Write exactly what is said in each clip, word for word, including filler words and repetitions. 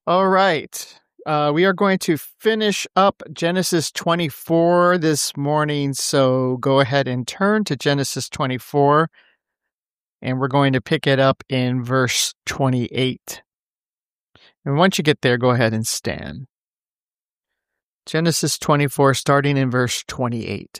All right. Uh, we are going to finish up Genesis twenty-four this morning, so go ahead and turn to Genesis twenty-four, and we're going to pick it up in verse twenty-eight. And once you get there, go ahead and stand. Genesis twenty-four, starting in verse twenty-eight.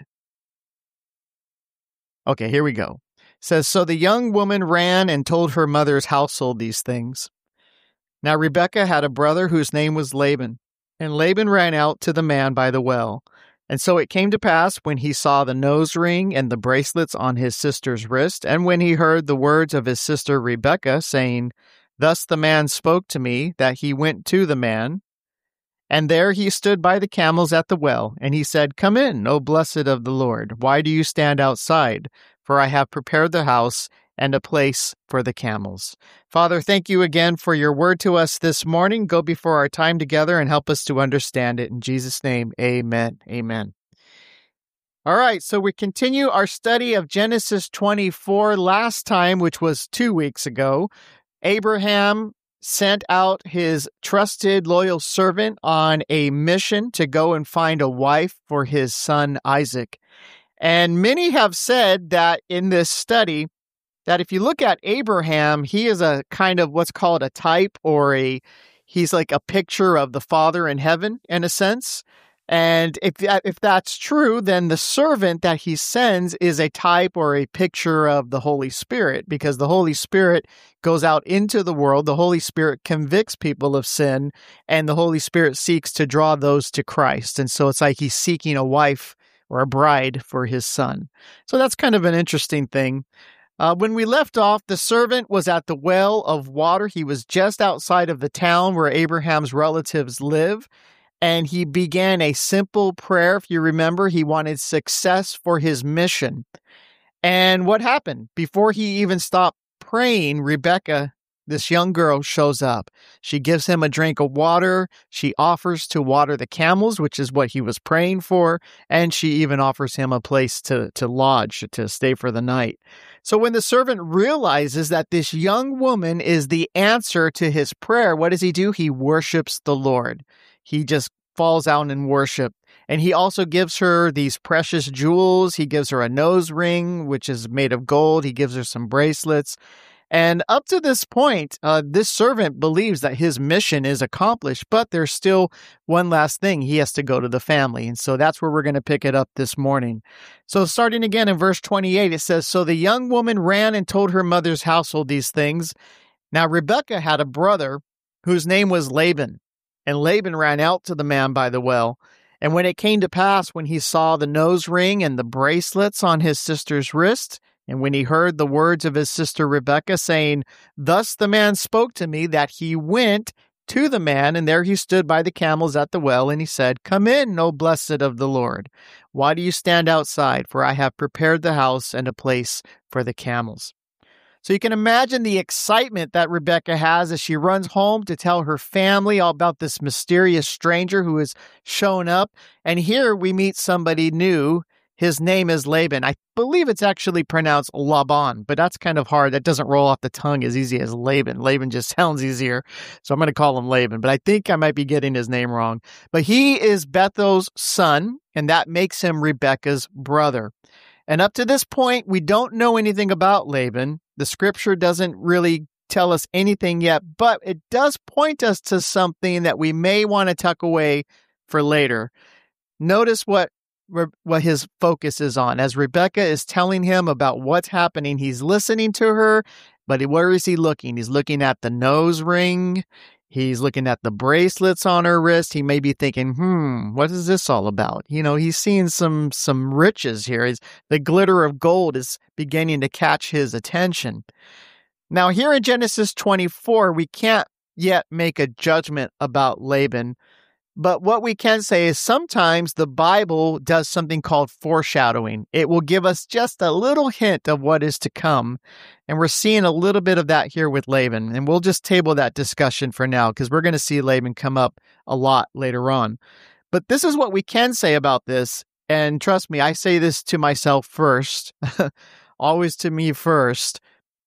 Okay, here we go. It says, So the young woman ran and told her mother's household these things. Now Rebekah had a brother whose name was Laban, and Laban ran out to the man by the well. And so it came to pass, when he saw the nose ring and the bracelets on his sister's wrist, and when he heard the words of his sister Rebekah, saying, Thus the man spoke to me, that he went to the man. And there he stood by the camels at the well, and he said, Come in, O blessed of the Lord. Why do you stand outside? For I have prepared the house and a place for the camels. Father, thank you again for your word to us this morning. Go before our time together and help us to understand it. In Jesus' name, amen. Amen. All right, so we continue our study of Genesis twenty-four. Last time, which was two weeks ago, Abraham sent out his trusted, loyal servant on a mission to go and find a wife for his son Isaac. And many have said that in this study, that if you look at Abraham, he is a kind of what's called a type, or a he's like a picture of the Father in heaven, in a sense. And if that, if that's true, then the servant that he sends is a type or a picture of the Holy Spirit, because the Holy Spirit goes out into the world. The Holy Spirit convicts people of sin, and the Holy Spirit seeks to draw those to Christ. And so it's like he's seeking a wife or a bride for his son. So that's kind of an interesting thing. Uh, when we left off, the servant was at the well of water. He was just outside of the town where Abraham's relatives live, and he began a simple prayer. If you remember, he wanted success for his mission. And what happened? Before he even stopped praying, Rebekah, this young girl, shows up. She gives him a drink of water. She offers to water the camels, which is what he was praying for. And she even offers him a place to, to lodge, to stay for the night. So when the servant realizes that this young woman is the answer to his prayer, what does he do? He worships the Lord. He just falls out in worship. And he also gives her these precious jewels. He gives her a nose ring, which is made of gold. He gives her some bracelets. And up to this point, uh, this servant believes that his mission is accomplished, but there's still one last thing. He has to go to the family. And so that's where we're going to pick it up this morning. So starting again in verse twenty-eight, it says, So the young woman ran and told her mother's household these things. Now Rebekah had a brother whose name was Laban, and Laban ran out to the man by the well. And when it came to pass, when he saw the nose ring and the bracelets on his sister's wrist, and when he heard the words of his sister Rebekah, saying, Thus the man spoke to me, that he went to the man, and there he stood by the camels at the well, and he said, Come in, O blessed of the Lord. Why do you stand outside? For I have prepared the house and a place for the camels. So you can imagine the excitement that Rebekah has as she runs home to tell her family all about this mysterious stranger who has shown up. And here we meet somebody new. His name is Laban. I believe it's actually pronounced Laban, but that's kind of hard. That doesn't roll off the tongue as easy as Laban. Laban just sounds easier, so I'm going to call him Laban, but I think I might be getting his name wrong. But he is Bethuel's son, and that makes him Rebekah's brother. And up to this point, we don't know anything about Laban. The scripture doesn't really tell us anything yet, but it does point us to something that we may want to tuck away for later. Notice what what his focus is on. As Rebekah is telling him about what's happening, he's listening to her, but where is he looking? He's looking at the nose ring. He's looking at the bracelets on her wrist. He may be thinking, hmm, what is this all about? You know, he's seeing some some riches here. He's, the glitter of gold is beginning to catch his attention. Now, here in Genesis twenty-four, we can't yet make a judgment about Laban. But what we can say is sometimes the Bible does something called foreshadowing. It will give us just a little hint of what is to come. And we're seeing a little bit of that here with Laban. And we'll just table that discussion for now because we're going to see Laban come up a lot later on. But this is what we can say about this. And trust me, I say this to myself first, always to me first.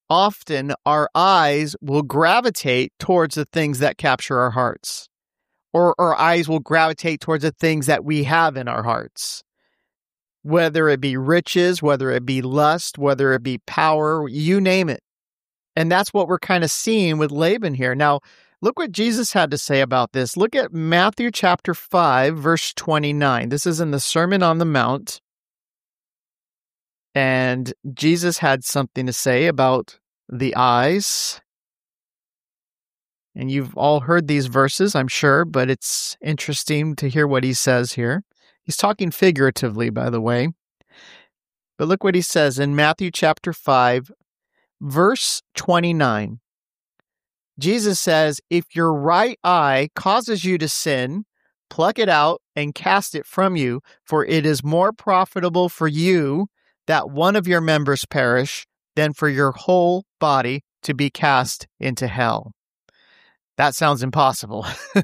often our eyes will gravitate towards the things that capture our hearts, or our eyes will gravitate towards the things that we have in our hearts, whether it be riches, whether it be lust, whether it be power, you name it. And that's what we're kind of seeing with Laban here. Now, look what Jesus had to say about this. Look at Matthew chapter five, verse twenty-nine. This is in the Sermon on the Mount. And Jesus had something to say about the eyes. And you've all heard these verses, I'm sure, but it's interesting to hear what he says here. He's talking figuratively, by the way. But look what he says in Matthew chapter five, verse twenty-nine. Jesus says, if your right eye causes you to sin, pluck it out and cast it from you, for it is more profitable for you that one of your members perish than for your whole body to be cast into hell. That sounds impossible.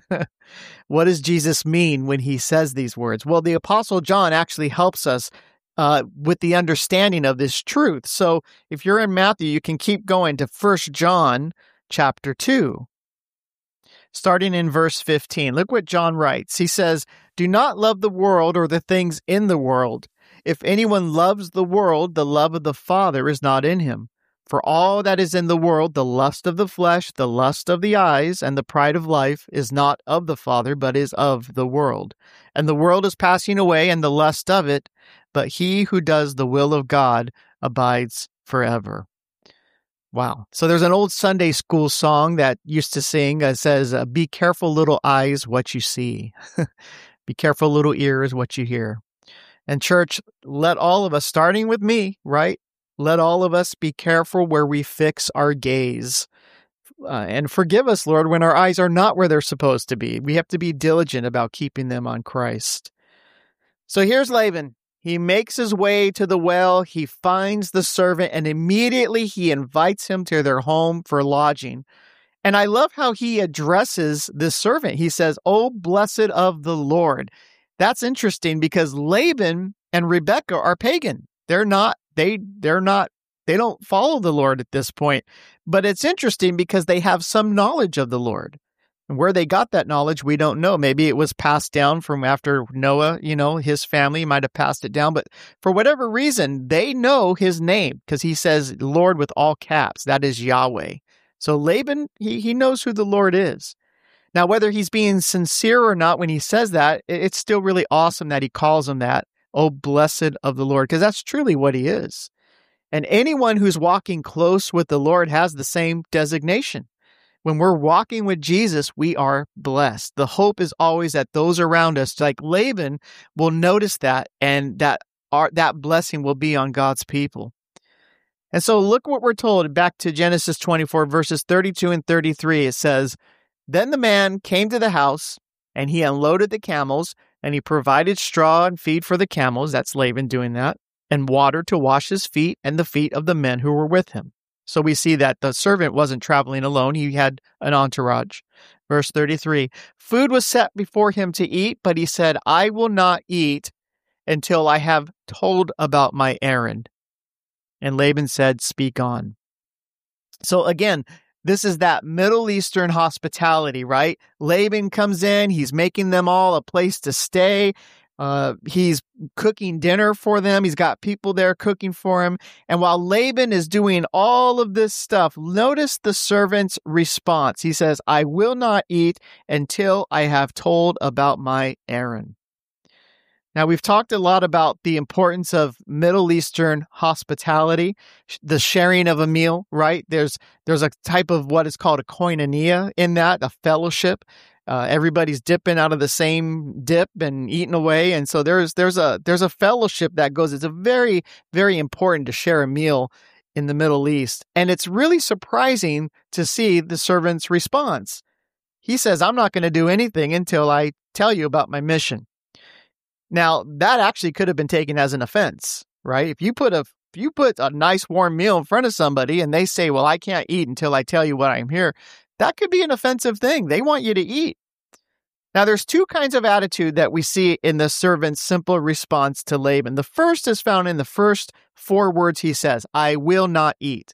What does Jesus mean when he says these words? Well, the Apostle John actually helps us uh, with the understanding of this truth. So if you're in Matthew, you can keep going to First John chapter two, starting in verse fifteen. Look what John writes. He says, do not love the world or the things in the world. If anyone loves the world, the love of the Father is not in him. For all that is in the world, the lust of the flesh, the lust of the eyes, and the pride of life is not of the Father, but is of the world. And the world is passing away, and the lust of it, but he who does the will of God abides forever. Wow. So there's an old Sunday school song that used to sing that says, uh, be careful, little eyes, what you see. Be careful, little ears, what you hear. And church, let all of us, starting with me, right? Let all of us be careful where we fix our gaze. Uh, and forgive us, Lord, when our eyes are not where they're supposed to be. We have to be diligent about keeping them on Christ. So here's Laban. He makes his way to the well. He finds the servant, and immediately he invites him to their home for lodging. And I love how he addresses this servant. He says, "Oh, blessed of the Lord." That's interesting because Laban and Rebekah are pagan. They're not, they, they're not, they don't follow the Lord at this point. But it's interesting because they have some knowledge of the Lord. And where they got that knowledge, we don't know. Maybe it was passed down from after Noah, you know, his family might have passed it down. But for whatever reason, they know his name because he says Lord with all caps. That is Yahweh. So Laban, he, he knows who the Lord is. Now, whether he's being sincere or not when he says that, it's still really awesome that he calls him that. Oh, blessed of the Lord, because that's truly what he is. And anyone who's walking close with the Lord has the same designation. When we're walking with Jesus, we are blessed. The hope is always that those around us, like Laban, will notice that, and that our, that blessing will be on God's people. And so look what we're told back to Genesis twenty-four, verses thirty-two and thirty-three. It says, then the man came to the house, and he unloaded the camels, and he provided straw and feed for the camels, that's Laban doing that, and water to wash his feet and the feet of the men who were with him. So we see that the servant wasn't traveling alone. He had an entourage. Verse thirty-three, food was set before him to eat, but he said, I will not eat until I have told about my errand. And Laban said, speak on. So again, this is that Middle Eastern hospitality, right? Laban comes in. He's making them all a place to stay. Uh, he's cooking dinner for them. He's got people there cooking for him. And while Laban is doing all of this stuff, notice the servant's response. He says, I will not eat until I have told about my errand. Now, we've talked a lot about the importance of Middle Eastern hospitality, the sharing of a meal, right? There's there's a type of what is called a koinonia in that, a fellowship. Uh, everybody's dipping out of the same dip and eating away, and so there's there's a there's a fellowship that goes. It's a very very important to share a meal in the Middle East, and it's really surprising to see the servant's response. He says, "I'm not going to do anything until I tell you about my mission." Now, that actually could have been taken as an offense, right? If you put a if you put a nice warm meal in front of somebody and they say, well, I can't eat until I tell you what I'm here, that could be an offensive thing. They want you to eat. Now, there's two kinds of attitude that we see in the servant's simple response to Laban. The first is found in the first four words he says, I will not eat.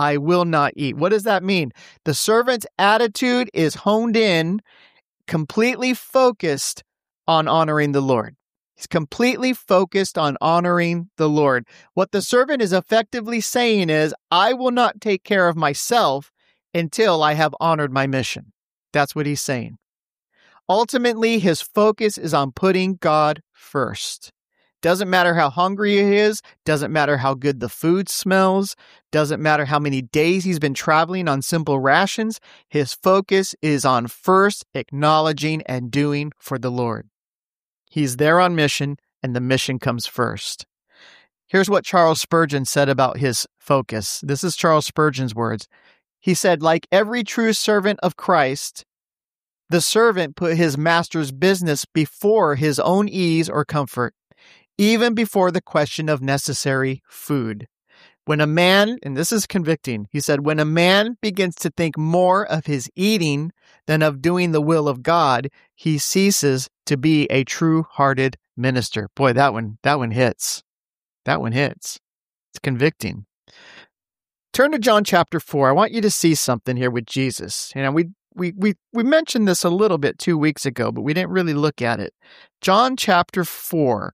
I will not eat. What does that mean? The servant's attitude is honed in, completely focused on honoring the Lord. He's completely focused on honoring the Lord. What the servant is effectively saying is, I will not take care of myself until I have honored my mission. That's what he's saying. Ultimately, his focus is on putting God first. Doesn't matter how hungry he is, doesn't matter how good the food smells, doesn't matter how many days he's been traveling on simple rations. His focus is on first acknowledging and doing for the Lord. He's there on mission, and the mission comes first. Here's what Charles Spurgeon said about his focus. This is Charles Spurgeon's words. He said, like every true servant of Christ, the servant put his master's business before his own ease or comfort, even before the question of necessary food. When a man, and this is convicting, he said, when a man begins to think more of his eating than of doing the will of God, he ceases to be a true-hearted minister. Boy, that one, that one hits. That one hits. It's convicting. Turn to John chapter four. I want you to see something here with Jesus. You know, we we we we mentioned this a little bit two weeks ago, but we didn't really look at it. John chapter four.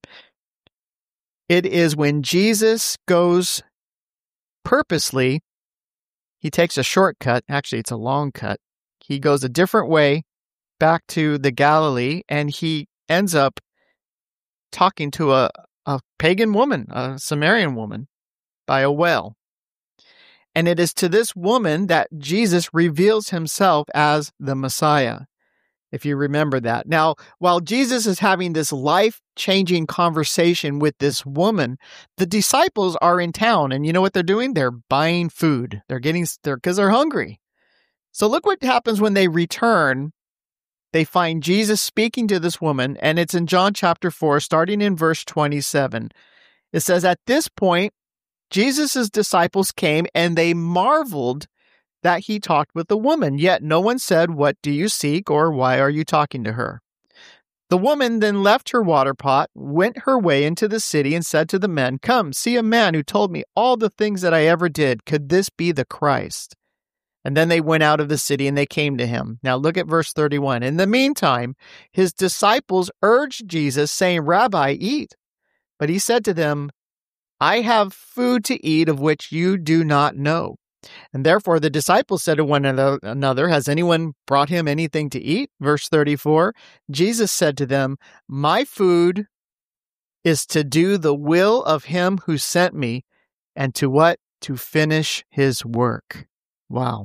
It is when Jesus goes purposely, he takes a shortcut. Actually, it's a long cut. He goes a different way back to the Galilee, and he ends up talking to a, a pagan woman, a Samaritan woman, by a well. And it is to this woman that Jesus reveals himself as the Messiah, if you remember that. Now, while Jesus is having this life-changing conversation with this woman, the disciples are in town, and you know what they're doing? They're buying food. They're getting, they're, because they're hungry. So look what happens when they return. They find Jesus speaking to this woman, and it's in John chapter four, starting in verse twenty-seven. It says, at this point, Jesus' disciples came, and they marveled that he talked with the woman. Yet no one said, what do you seek, or why are you talking to her? The woman then left her water pot, went her way into the city, and said to the men, come, see a man who told me all the things that I ever did. Could this be the Christ? And then they went out of the city, and they came to him. Now look at verse thirty-one. In the meantime, his disciples urged Jesus, saying, Rabbi, eat. But he said to them, I have food to eat of which you do not know. And therefore the disciples said to one another, has anyone brought him anything to eat? Verse thirty-four, Jesus said to them, my food is to do the will of him who sent me, and to what? To finish his work. Wow.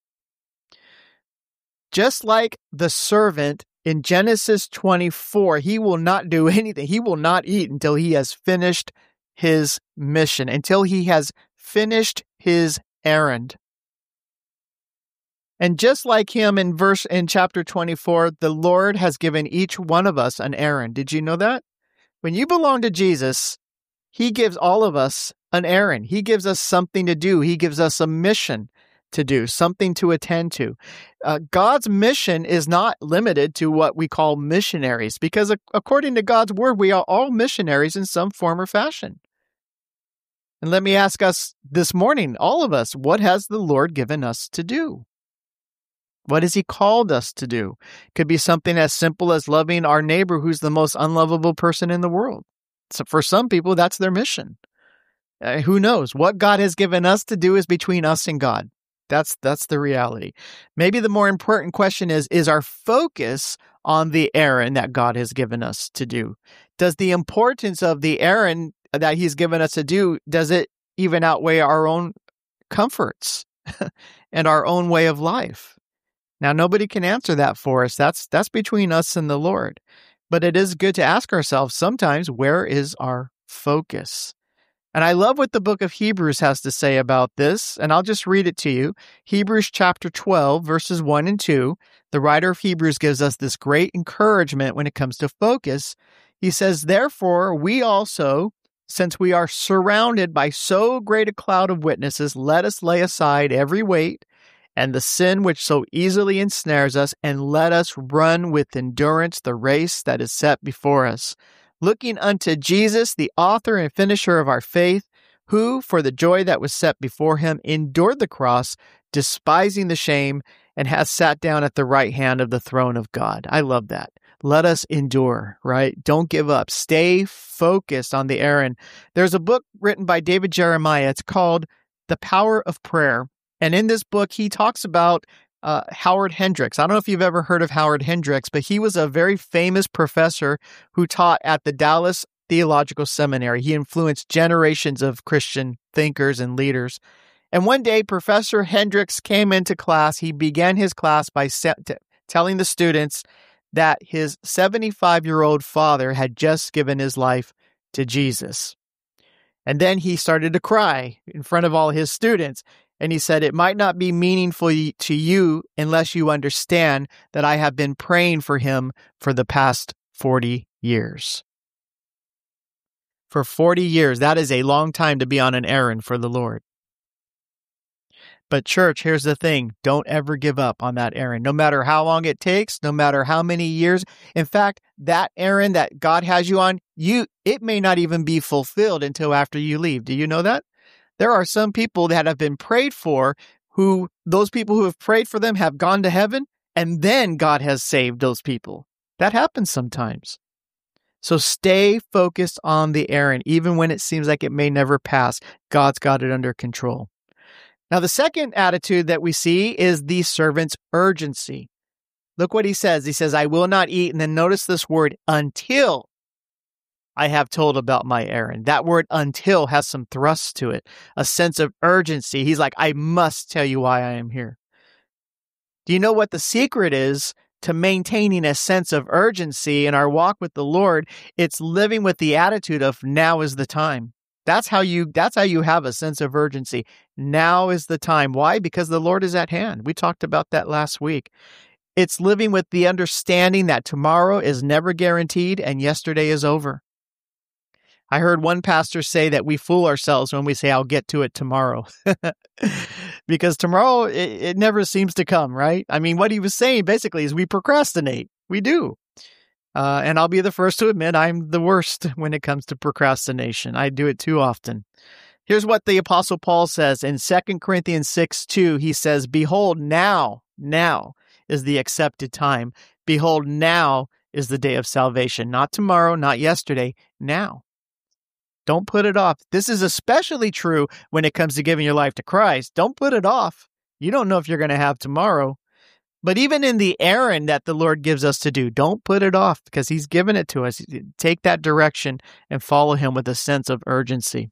Just like the servant in Genesis twenty-four, he will not do anything. He will not eat until he has finished his mission, until he has finished his errand. And just like him in verse in chapter twenty-four, the Lord has given each one of us an errand. Did you know that? When you belong to Jesus, he gives all of us an errand. He gives us something to do. He gives us a mission to do, something to attend to. Uh, God's mission is not limited to what we call missionaries, because according to God's word, we are all missionaries in some form or fashion. And let me ask us this morning, all of us, what has the Lord given us to do? What has he called us to do? Could be something as simple as loving our neighbor who's the most unlovable person in the world. So for some people, that's their mission. Uh, who knows? What God has given us to do is between us and God. That's that's the reality. Maybe the more important question is, is our focus on the errand that God has given us to do? Does the importance of the errand that he's given us to do, does it even outweigh our own comforts and our own way of life? Now, nobody can answer that for us. That's that's between us and the Lord. But it is good to ask ourselves sometimes, where is our focus? And I love what the book of Hebrews has to say about this, and I'll just read it to you. Hebrews chapter twelve, verses one and two. The writer of Hebrews gives us this great encouragement when it comes to focus. He says, therefore, we also, since we are surrounded by so great a cloud of witnesses, let us lay aside every weight and the sin which so easily ensnares us, and let us run with endurance the race that is set before us, looking unto Jesus, the author and finisher of our faith, who, for the joy that was set before him, endured the cross, despising the shame, and has sat down at the right hand of the throne of God. I love that. Let us endure, right? Don't give up. Stay focused on the errand. There's a book written by David Jeremiah. It's called The Power of Prayer. And in this book, he talks about uh, Howard Hendricks. I don't know if you've ever heard of Howard Hendricks, but he was a very famous professor who taught at the Dallas Theological Seminary. He influenced generations of Christian thinkers and leaders. And one day, Professor Hendricks came into class. He began his class by se- t- telling the students that his seventy-five-year-old father had just given his life to Jesus. And then he started to cry in front of all his students. And he said, "It might not be meaningful to you unless you understand that I have been praying for him for the past forty years. For forty years, that is a long time to be on an errand for the Lord. But church, here's the thing. Don't ever give up on that errand, no matter how long it takes, no matter how many years. In fact, that errand that God has you on, you it may not even be fulfilled until after you leave. Do you know that? There are some people that have been prayed for who, those people who have prayed for them have gone to heaven, and then God has saved those people. That happens sometimes. So stay focused on the errand, even when it seems like it may never pass. God's got it under control. Now, the second attitude that we see is the servant's urgency. Look what he says. He says, "I will not eat." And then notice this word, "until I have told about my errand." That word "until" has some thrust to it, a sense of urgency. He's like, I must tell you why I am here. Do you know what the secret is to maintaining a sense of urgency in our walk with the Lord? It's living with the attitude of now is the time. That's how you that's how you have a sense of urgency. Now is the time. Why? Because the Lord is at hand. We talked about that last week. It's living with the understanding that tomorrow is never guaranteed and yesterday is over. I heard one pastor say that we fool ourselves when we say, I'll get to it tomorrow. Because tomorrow, it, it never seems to come, right? I mean, what he was saying basically is we procrastinate. We do. Uh, and I'll be the first to admit I'm the worst when it comes to procrastination. I do it too often. Here's what the Apostle Paul says in Second Corinthians six two. He says, "Behold, now, now is the accepted time. Behold, now is the day of salvation." Not tomorrow, not yesterday, now. Don't put it off. This is especially true when it comes to giving your life to Christ. Don't put it off. You don't know if you're going to have tomorrow. But even in the errand that the Lord gives us to do, don't put it off because he's given it to us. Take that direction and follow him with a sense of urgency.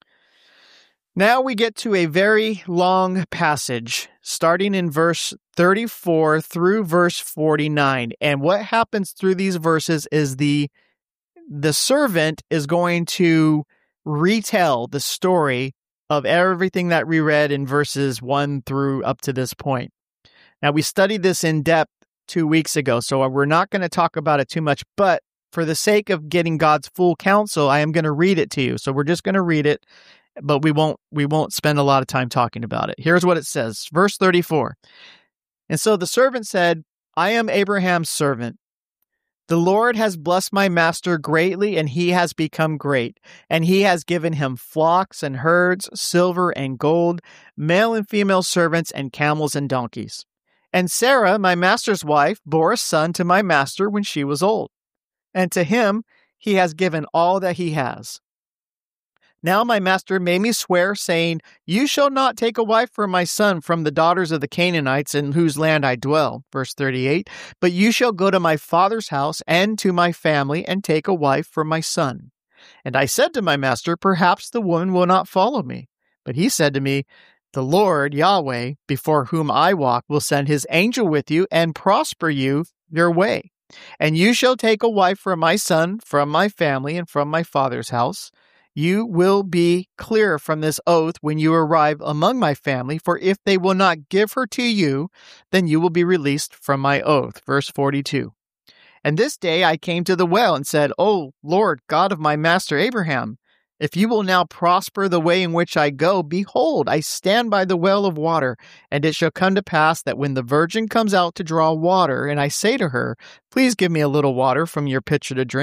Now we get to a very long passage, starting in verse thirty-four through verse forty-nine. And what happens through these verses is the, the servant is going to retell the story of everything that we read in verses one through up to this point. Now, we studied this in depth two weeks ago, so we're not going to talk about it too much, but for the sake of getting God's full counsel, I am going to read it to you. So we're just going to read it, but we won't we won't spend a lot of time talking about it. Here's what it says, verse thirty-four. "And so the servant said, I am Abraham's servant. The Lord has blessed my master greatly, and he has become great. And he has given him flocks and herds, silver and gold, male and female servants, and camels and donkeys. And Sarah, my master's wife, bore a son to my master when she was old. And to him he has given all that he has. Now my master made me swear, saying, You shall not take a wife for my son from the daughters of the Canaanites in whose land I dwell. Verse thirty-eight. But you shall go to my father's house and to my family and take a wife for my son. And I said to my master, Perhaps the woman will not follow me. But he said to me, The Lord, Yahweh, before whom I walk, will send his angel with you and prosper you your way. And you shall take a wife for my son from my family and from my father's house. You will be clear from this oath when you arrive among my family, for if they will not give her to you, then you will be released from my oath. Verse forty-two. And this day I came to the well and said, O Lord, God of my master Abraham, if you will now prosper the way in which I go, behold, I stand by the well of water, and it shall come to pass that when the virgin comes out to draw water, and I say to her, Please give me a little water from your pitcher to drink,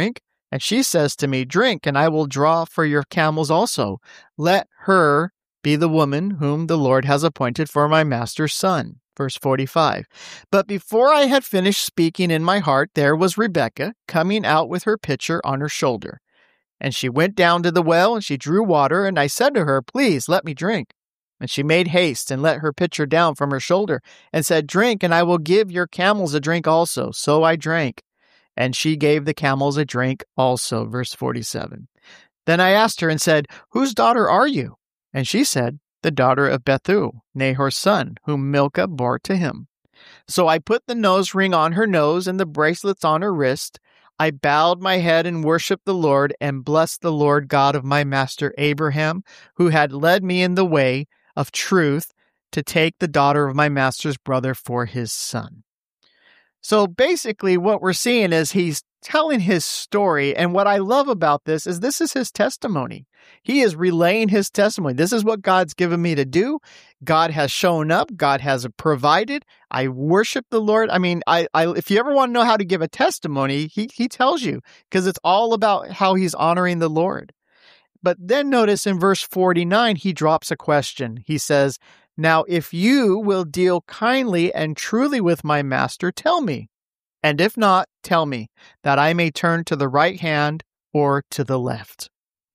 And she says to me, drink, and I will draw for your camels also. Let her be the woman whom the Lord has appointed for my master's son. Verse forty-five. But before I had finished speaking in my heart, there was Rebekah coming out with her pitcher on her shoulder. And she went down to the well, and she drew water, and I said to her, please let me drink. And she made haste and let her pitcher down from her shoulder, and said, drink, and I will give your camels a drink also. So I drank, and she gave the camels a drink also. Verse forty-seven. Then I asked her and said, whose daughter are you? And she said, the daughter of Bethuel, Nahor's son, whom Milcah bore to him. So I put the nose ring on her nose and the bracelets on her wrist. I bowed my head and worshipped the Lord and blessed the Lord God of my master Abraham, who had led me in the way of truth to take the daughter of my master's brother for his son. So basically what we're seeing is he's telling his story. And what I love about this is this is his testimony. He is relaying his testimony. This is what God's given me to do. God has shown up. God has provided. I worship the Lord. I mean, I, I if you ever want to know how to give a testimony, he, he tells you, because it's all about how he's honoring the Lord. But then notice in verse forty-nine, he drops a question. He says, now, if you will deal kindly and truly with my master, tell me. And if not, tell me, that I may turn to the right hand or to the left.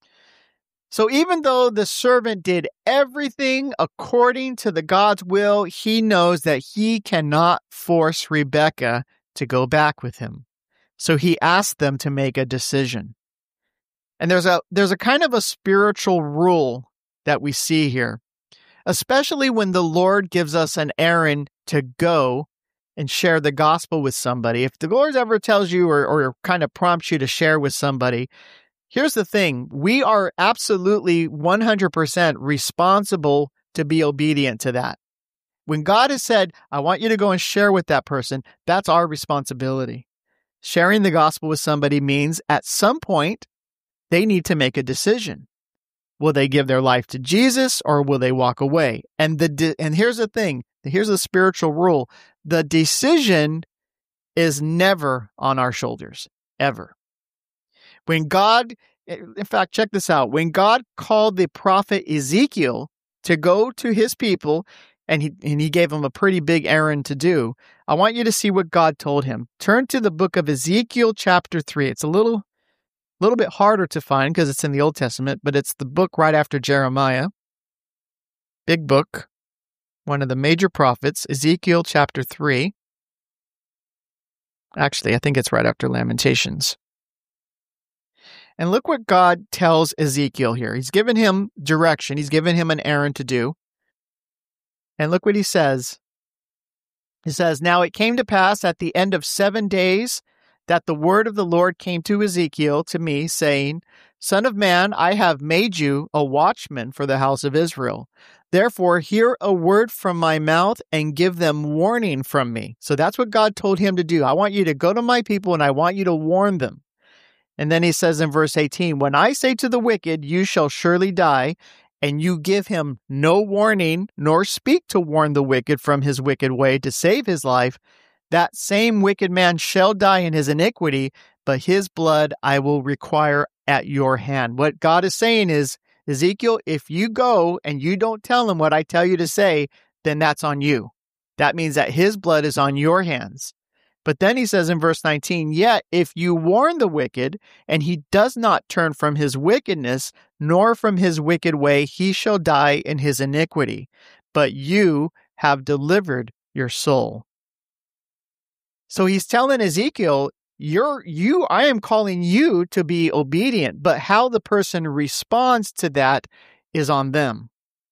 So even though the servant did everything according to the God's will, he knows that he cannot force Rebekah to go back with him. So he asked them to make a decision. And there's a there's a kind of a spiritual rule that we see here, especially when the Lord gives us an errand to go and share the gospel with somebody. If the Lord ever tells you or, or kind of prompts you to share with somebody, here's the thing. We are absolutely one hundred percent responsible to be obedient to that. When God has said, I want you to go and share with that person, that's our responsibility. Sharing the gospel with somebody means at some point, they need to make a decision. Will they give their life to Jesus or will they walk away? And the de- and here's the thing. Here's the spiritual rule. The decision is never on our shoulders, ever. When God, in fact, check this out. When God called the prophet Ezekiel to go to his people, and he, and he gave him a pretty big errand to do, I want you to see what God told him. Turn to the book of Ezekiel chapter three. It's a little, little bit harder to find because it's in the Old Testament, but it's the book right after Jeremiah. Big book. One of the major prophets, Ezekiel chapter three. Actually, I think it's right after Lamentations. And look what God tells Ezekiel here. He's given him direction. He's given him an errand to do. And look what he says. He says, now it came to pass at the end of seven days that the word of the Lord came to Ezekiel, to me, saying, Son of man, I have made you a watchman for the house of Israel. Therefore, hear a word from my mouth and give them warning from me. So that's what God told him to do. I want you to go to my people and I want you to warn them. And then he says in verse eighteen, when I say to the wicked, you shall surely die, and you give him no warning, nor speak to warn the wicked from his wicked way to save his life, that same wicked man shall die in his iniquity, but his blood I will require at your hand. What God is saying is, Ezekiel, if you go and you don't tell him what I tell you to say, then that's on you. That means that his blood is on your hands. But then he says in verse nineteen, yet if you warn the wicked, and he does not turn from his wickedness, nor from his wicked way, he shall die in his iniquity. But you have delivered your soul. So he's telling Ezekiel, You're you, I am calling you to be obedient, but how the person responds to that is on them.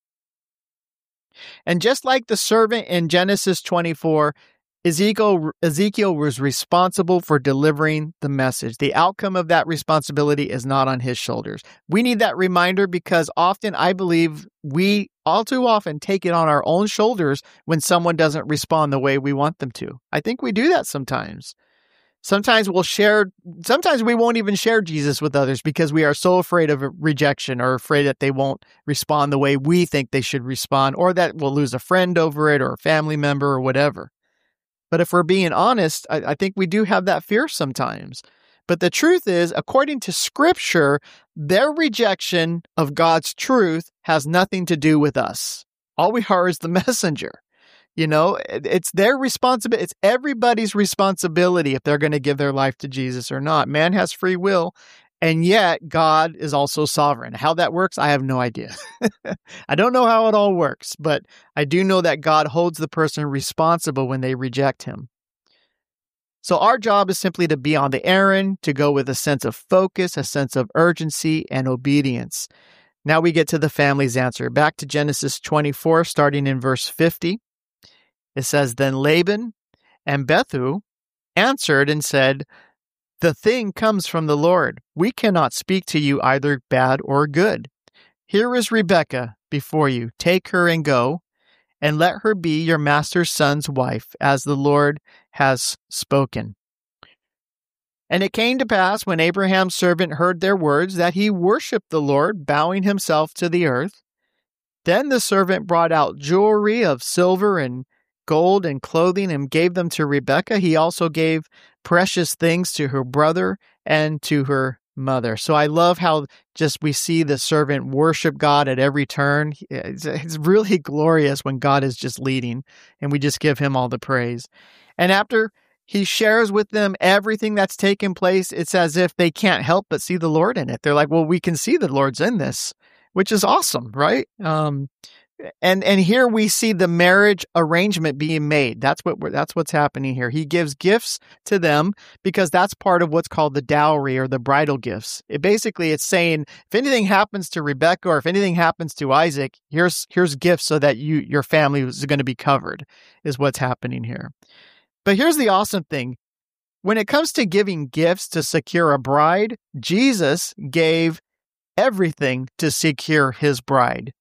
And just like the servant in Genesis twenty-four, Ezekiel, Ezekiel was responsible for delivering the message. The outcome of that responsibility is not on his shoulders. We need that reminder because often I believe we all too often take it on our own shoulders when someone doesn't respond the way we want them to. I think we do that sometimes. Sometimes we'll share, sometimes we won't even share Jesus with others because we are so afraid of rejection or afraid that they won't respond the way we think they should respond, or that we'll lose a friend over it or a family member or whatever. But if we're being honest, I, I think we do have that fear sometimes. But the truth is, according to Scripture, their rejection of God's truth has nothing to do with us. All we are is the messenger. You know, it's their responsibility. It's everybody's responsibility if they're going to give their life to Jesus or not. Man has free will, and yet God is also sovereign. How that works, I have no idea. I don't know how it all works, but I do know that God holds the person responsible when they reject him. So our job is simply to be on the errand, to go with a sense of focus, a sense of urgency, and obedience. Now we get to the family's answer. Back to Genesis twenty-four, starting in verse fifty. It says, Then Laban and Bethuel answered and said, The thing comes from the Lord. We cannot speak to you either bad or good. Here is Rebekah before you. Take her and go, and let her be your master's son's wife, as the Lord has spoken. And it came to pass, when Abraham's servant heard their words, that he worshipped the Lord, bowing himself to the earth. Then the servant brought out jewelry of silver and gold and clothing and gave them to Rebekah. He also gave precious things to her brother and to her mother. So I love how just we see the servant worship God at every turn. It's, it's really glorious when God is just leading and we just give him all the praise. And after he shares with them everything that's taken place, it's as if they can't help but see the Lord in it. They're like, well, we can see the Lord's in this, which is awesome, right? Um, And and here we see the marriage arrangement being made. That's what we're, that's what's happening here. He gives gifts to them because that's part of what's called the dowry or the bridal gifts. It basically it's saying if anything happens to Rebekah or if anything happens to Isaac, here's here's gifts so that you your family is going to be covered. Is what's happening here. But here's the awesome thing: when it comes to giving gifts to secure a bride, Jesus gave everything to secure his bride.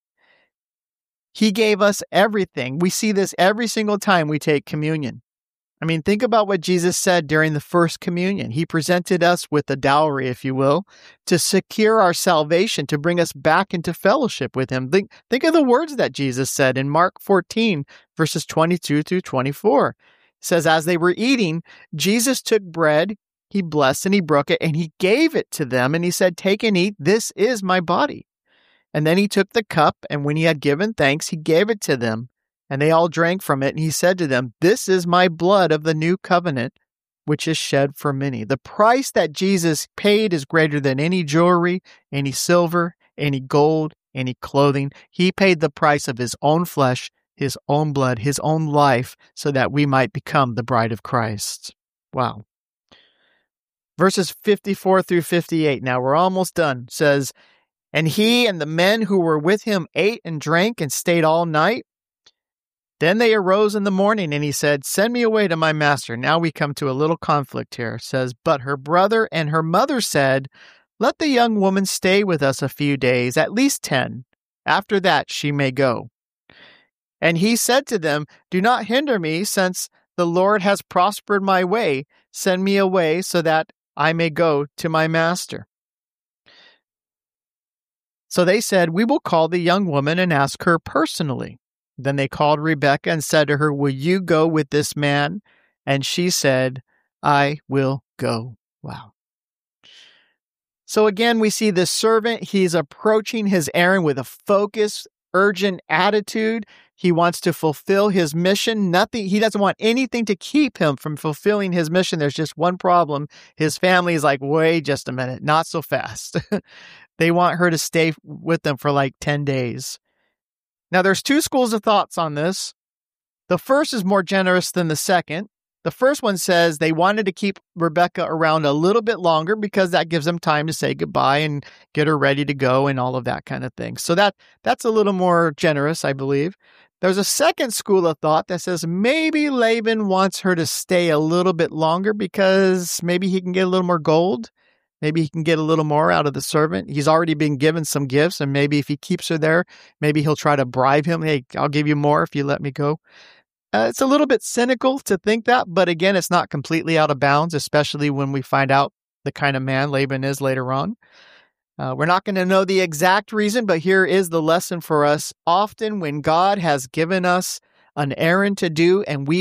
He gave us everything. We see this every single time we take communion. I mean, think about what Jesus said during the first communion. He presented us with a dowry, if you will, to secure our salvation, to bring us back into fellowship with him. Think, think of the words that Jesus said in Mark fourteen, verses twenty-two through twenty-four. It says, as they were eating, Jesus took bread, he blessed and he broke it, and he gave it to them. And he said, take and eat. This is my body. And then he took the cup, and when he had given thanks, he gave it to them. And they all drank from it, and he said to them, this is my blood of the new covenant, which is shed for many. The price that Jesus paid is greater than any jewelry, any silver, any gold, any clothing. He paid the price of his own flesh, his own blood, his own life, so that we might become the bride of Christ. Wow. Verses fifty-four through fifty-eight, now we're almost done, says, and he and the men who were with him ate and drank and stayed all night. Then they arose in the morning, and he said, send me away to my master. Now we come to a little conflict here. It says, but her brother and her mother said, let the young woman stay with us a few days, at least ten. After that she may go. And he said to them, do not hinder me, since the Lord has prospered my way. Send me away so that I may go to my master. So they said, we will call the young woman and ask her personally. Then they called Rebekah and said to her, will you go with this man? And she said, I will go. Wow. So again, we see this servant. He's approaching his errand with a focused, urgent attitude. He wants to fulfill his mission. Nothing. He doesn't want anything to keep him from fulfilling his mission. There's just one problem. His family is like, wait just a minute, not so fast. They want her to stay with them for like ten days. Now, there's two schools of thoughts on this. The first is more generous than the second. The first one says they wanted to keep Rebekah around a little bit longer because that gives them time to say goodbye and get her ready to go and all of that kind of thing. So that that's a little more generous, I believe. There's a second school of thought that says maybe Laban wants her to stay a little bit longer because maybe he can get a little more gold. Maybe he can get a little more out of the servant. He's already been given some gifts, and maybe if he keeps her there, maybe he'll try to bribe him. Hey, I'll give you more if you let me go. Uh, it's a little bit cynical to think that, but again, it's not completely out of bounds, especially when we find out the kind of man Laban is later on. Uh, we're not going to know the exact reason, but here is the lesson for us. Often when God has given us an errand to do and we are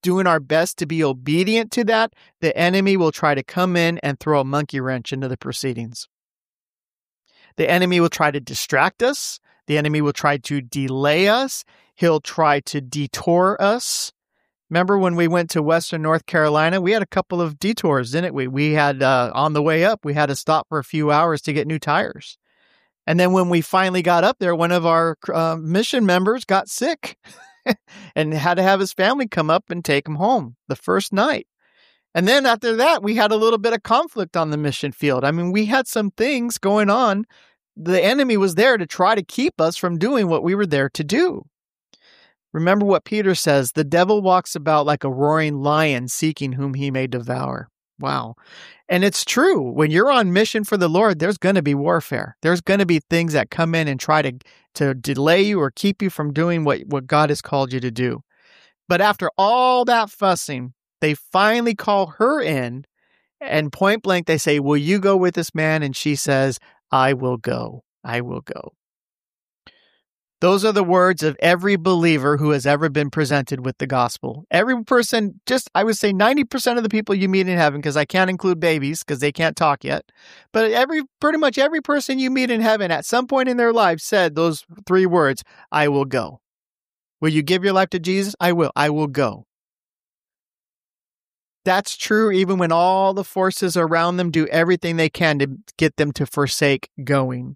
doing our best to be obedient to that, the enemy will try to come in and throw a monkey wrench into the proceedings. The enemy will try to distract us. The enemy will try to delay us. He'll try to detour us. Remember when we went to Western North Carolina, we had a couple of detours, didn't we? We had, uh, on the way up, we had to stop for a few hours to get new tires. And then when we finally got up there, one of our uh, mission members got sick and had to have his family come up and take him home the first night. And then after that, we had a little bit of conflict on the mission field. I mean, we had some things going on. The enemy was there to try to keep us from doing what we were there to do. Remember what Peter says, the devil walks about like a roaring lion seeking whom he may devour. Wow. And it's true. When you're on mission for the Lord, there's going to be warfare. There's going to be things that come in and try to, to delay you or keep you from doing what, what God has called you to do. But after all that fussing, they finally call her in, and point blank, they say, will you go with this man? And she says, I will go. I will go. Those are the words of every believer who has ever been presented with the gospel. Every person, just I would say ninety percent of the people you meet in heaven, because I can't include babies because they can't talk yet, but every pretty much every person you meet in heaven at some point in their life said those three words, I will go. Will you give your life to Jesus? I will. I will go. That's true even when all the forces around them do everything they can to get them to forsake going.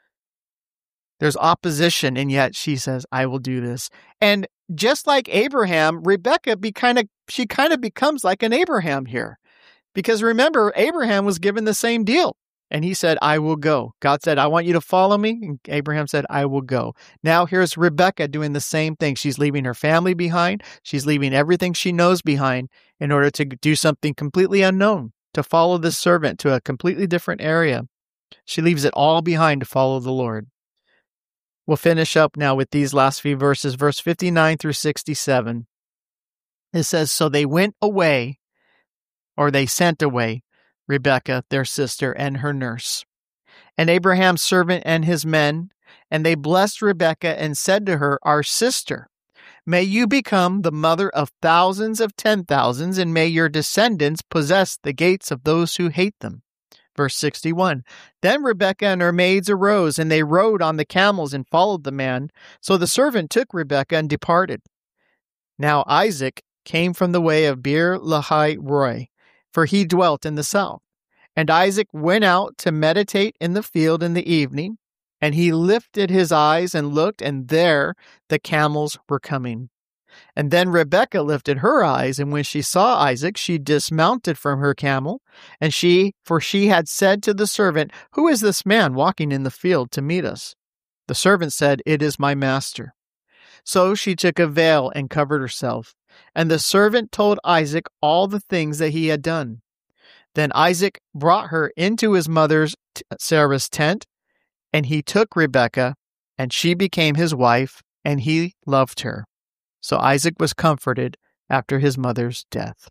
There's opposition, and yet she says, I will do this. And just like Abraham, Rebecca be kind of she kind of becomes like an Abraham here. Because remember, Abraham was given the same deal. And he said, I will go. God said, I want you to follow me. And Abraham said, I will go. Now here's Rebecca doing the same thing. She's leaving her family behind. She's leaving everything she knows behind in order to do something completely unknown, to follow this servant to a completely different area. She leaves it all behind to follow the Lord. We'll finish up now with these last few verses, verse fifty-nine through sixty-seven. It says, so they went away, or they sent away, Rebekah, their sister, and her nurse, and Abraham's servant and his men, and they blessed Rebekah and said to her, our sister, may you become the mother of thousands of ten thousands, and may your descendants possess the gates of those who hate them. Verse sixty-one, then Rebekah and her maids arose, and they rode on the camels and followed the man. So the servant took Rebekah and departed. Now Isaac came from the way of Beer Lahai Roi, for he dwelt in the south. And Isaac went out to meditate in the field in the evening, and he lifted his eyes and looked, and there the camels were coming. And then Rebekah lifted her eyes, and when she saw Isaac, she dismounted from her camel, and she, for she had said to the servant, who is this man walking in the field to meet us? The servant said, it is my master. So she took a veil and covered herself, and the servant told Isaac all the things that he had done. Then Isaac brought her into his mother's Sarah's tent, and he took Rebekah, and she became his wife, and he loved her. So Isaac was comforted after his mother's death.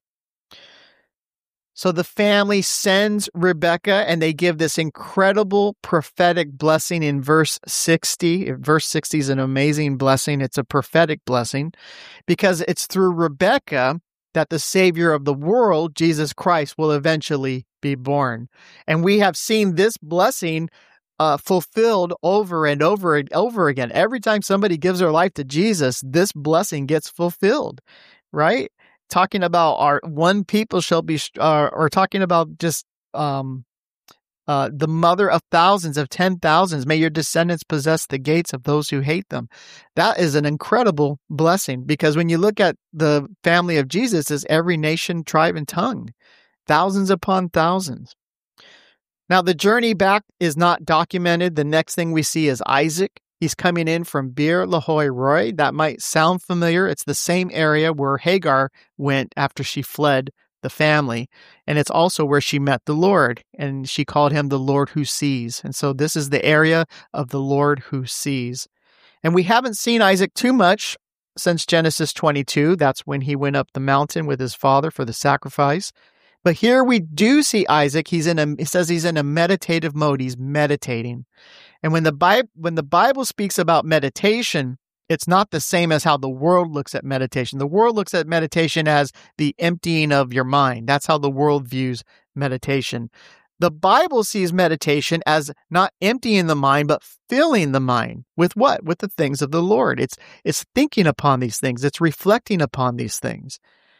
So the family sends Rebekah, and they give this incredible prophetic blessing in verse sixty. Verse sixty is an amazing blessing. It's a prophetic blessing because it's through Rebekah that the Savior of the world, Jesus Christ, will eventually be born. And we have seen this blessing Uh, fulfilled over and over and over again. Every time somebody gives their life to Jesus, this blessing gets fulfilled, right? Talking about our one people shall be, uh, or talking about just um, uh, the mother of thousands, of ten thousands. May your descendants possess the gates of those who hate them. That is an incredible blessing because when you look at the family of Jesus, it's every nation, tribe, and tongue, thousands upon thousands. Now, the journey back is not documented. The next thing we see is Isaac. He's coming in from Beer Lahai Roi. That might sound familiar. It's the same area where Hagar went after she fled the family. And it's also where she met the Lord. And she called him the Lord who sees. And so this is the area of the Lord who sees. And we haven't seen Isaac too much since Genesis twenty-two. That's when he went up the mountain with his father for the sacrifice. But here we do see Isaac. He's in a, it says he's in a meditative mode. He's meditating. And when the Bible, when the Bible speaks about meditation, It's not the same as how the world looks at meditation. The world looks at meditation as the emptying of your mind. That's how the world views meditation. The Bible sees meditation as not emptying the mind, but filling the mind with what? With the things of the Lord. It's, it's thinking upon these things. It's reflecting upon these things.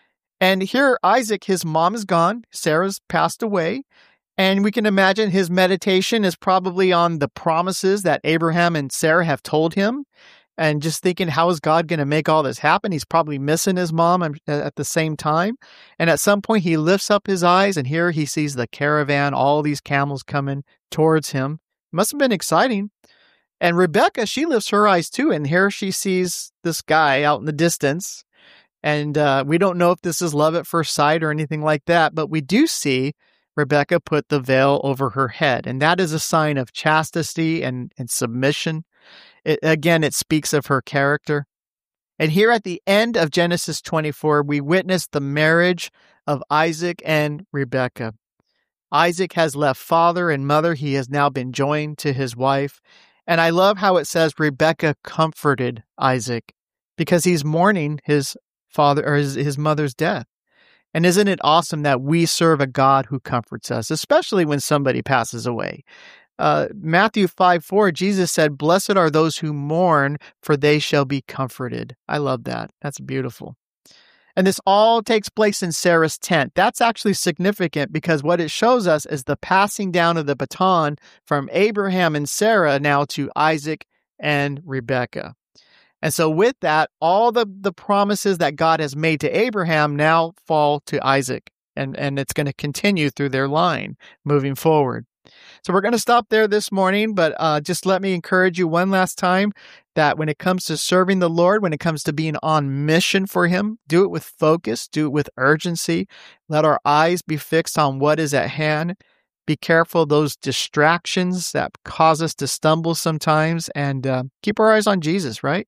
And here, Isaac, his mom is gone. Sarah's passed away. And we can imagine his meditation is probably on the promises that Abraham and Sarah have told him. And just thinking, how is God going to make all this happen? He's probably missing his mom at the same time. And at some point, he lifts up his eyes, and here he sees the caravan, all these camels coming towards him. Must have been exciting. And Rebecca, she lifts her eyes too, and here she sees this guy out in the distance. And uh, we don't know if this is love at first sight or anything like that, but we do see Rebecca put the veil over her head. And that is a sign of chastity and, and submission. It, again, it speaks of her character. And here at the end of Genesis twenty-four, we witness the marriage of Isaac and Rebekah. Isaac has left father and mother. He has now been joined to his wife. And I love how it says Rebekah comforted Isaac because he's mourning his father or his, his mother's death. And isn't it awesome that we serve a God who comforts us, especially when somebody passes away? Uh, Matthew five four, Jesus said, "Blessed are those who mourn, for they shall be comforted." I love that. That's beautiful. And this all takes place in Sarah's tent. That's actually significant because what it shows us is the passing down of the baton from Abraham and Sarah now to Isaac and Rebekah. And so with that, all the, the promises that God has made to Abraham now fall to Isaac. And, and it's going to continue through their line moving forward. So we're going to stop there this morning, but uh, just let me encourage you one last time that when it comes to serving the Lord, when it comes to being on mission for Him, do it with focus, do it with urgency. Let our eyes be fixed on what is at hand. Be careful of those distractions that cause us to stumble sometimes, and uh, keep our eyes on Jesus, right?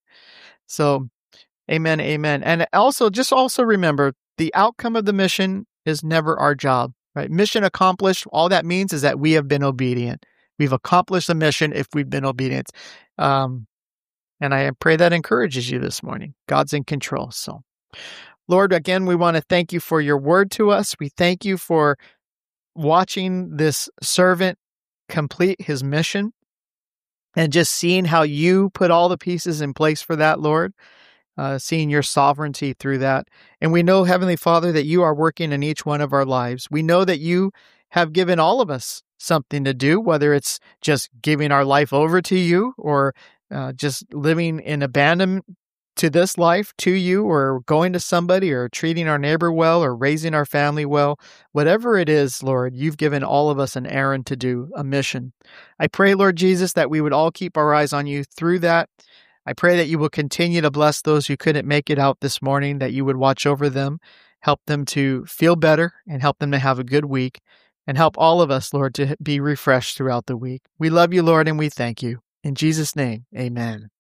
So, amen, amen. And also, just also remember, the outcome of the mission is never our job. Right? Mission accomplished, all that means is that we have been obedient. We've accomplished the mission if we've been obedient. Um, and I pray that encourages you this morning. God's in control. So, Lord, again, we want to thank you for your word to us. We thank you for watching this servant complete his mission and just seeing how you put all the pieces in place for that, Lord. Uh, seeing your sovereignty through that. And we know, Heavenly Father, that you are working in each one of our lives. We know that you have given all of us something to do, whether it's just giving our life over to you or uh, just living in abandonment to this life, to you, or going to somebody, or treating our neighbor well, or raising our family well. Whatever it is, Lord, you've given all of us an errand to do, a mission. I pray, Lord Jesus, that we would all keep our eyes on you through that. I pray that you will continue to bless those who couldn't make it out this morning, that you would watch over them, help them to feel better, and help them to have a good week, and help all of us, Lord, to be refreshed throughout the week. We love you, Lord, and we thank you. In Jesus' name, amen.